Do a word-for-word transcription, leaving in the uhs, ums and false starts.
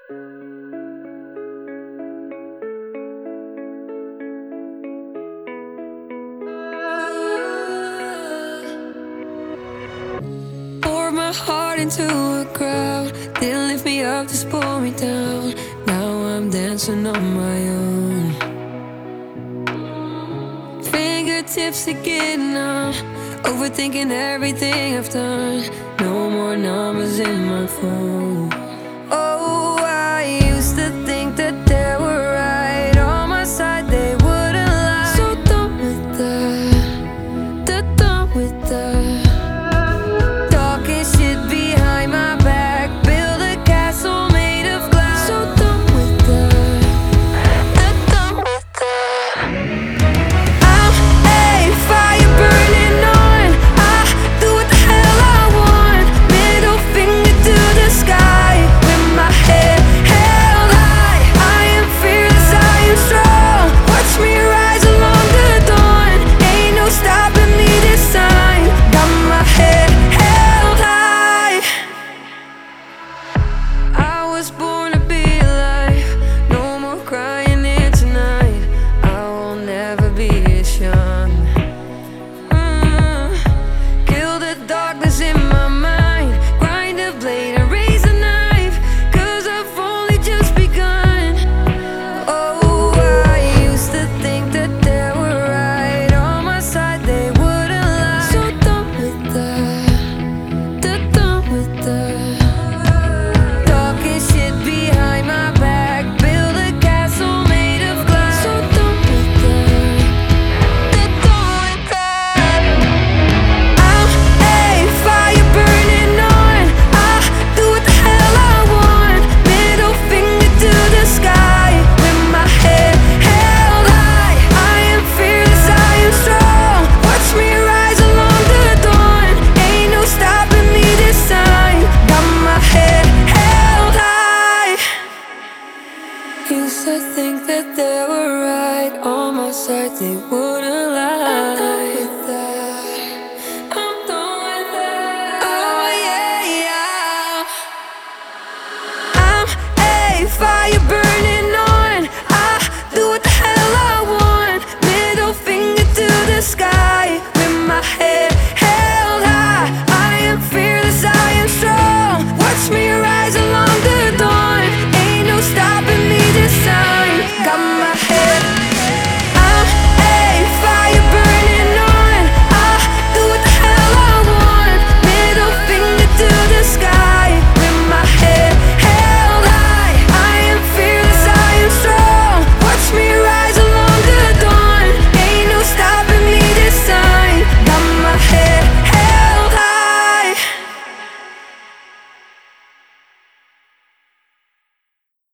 Poured my heart into a crowd, didn't lift me up, just pull me down. Now I'm dancing on my own. Fingertips are getting numb, overthinking everything I've done. No more numbers in my phone. Oh, I used to think that they were right on my side, they wouldn't lie. So done with that, they're done with that. Talking shit behind my back, build a castle made of glass. So done with that, they're done with that. I'm a fire burning on, I do what the hell I want. Middle finger to the sky, with my head held high. I am fearless, I am strong. Watch me rise along the dawn. Ain't no stopping me this time. Got my head held high. I was born to be alive. No more crying here tonight. I will never be as young. Mm. Kill the darkness in my mind. Grind a blade and raise a knife, 'cause I've only just begun. Oh, I used to think that they were right on my side, they wouldn't lie. So done with that, they're done with that. Talking shit behind my back, build a castle made of glass. So done with that, they're done with that. I'm a fire burning on, I do what the hell I want. Middle finger to the sky, with my head held high. I am fearless, I am strong. Watch me rise along the dawn. Ain't no stopping me this time. Got my head held high. Used to think that they were right on my side, they wouldn't lie. I'm done with that, I'm done with that. Oh yeah, yeah. I'm a fire